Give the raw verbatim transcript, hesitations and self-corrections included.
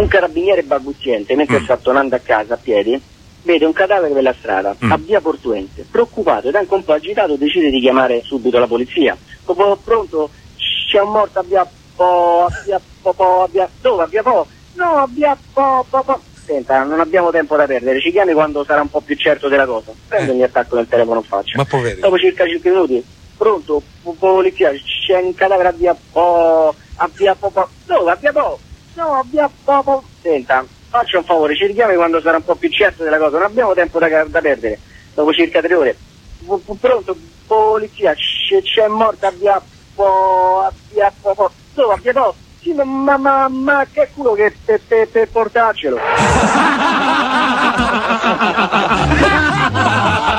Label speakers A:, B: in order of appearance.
A: Un carabiniere balbuziente, mentre
B: Mm.
A: sta tornando a casa a piedi, vede un cadavere per la strada,
B: Mm.
A: a via Portuense. Preoccupato ed anche un po' agitato, decide di chiamare subito la polizia. Dopo, pronto, c'è un morto a via Po, a via Po, Po, a via... Dove? A via Po? No, a via Po, Po, Po. Senta, non abbiamo tempo da perdere, ci chiami quando sarà un po' più certo della cosa. Prendo
B: Eh.
A: il mio attacco nel telefono in faccia.
B: Ma poveri.
A: Dopo circa cinque minuti, pronto, po- polizia, c'è un cadavere a via Po, a via Po, Po. Dove? A via Po? No, a via Po, Po. Senta, faccia un favore, ci richiami quando sarà un po' più certo della cosa, non abbiamo tempo da, da perdere. Dopo circa tre ore, P- p- pronto, polizia, c'è, c'è morta a via Po, a via Po, Po. Dove? A via Po? Sì, ma, ma, ma, ma che culo che per, per, per portarcelo.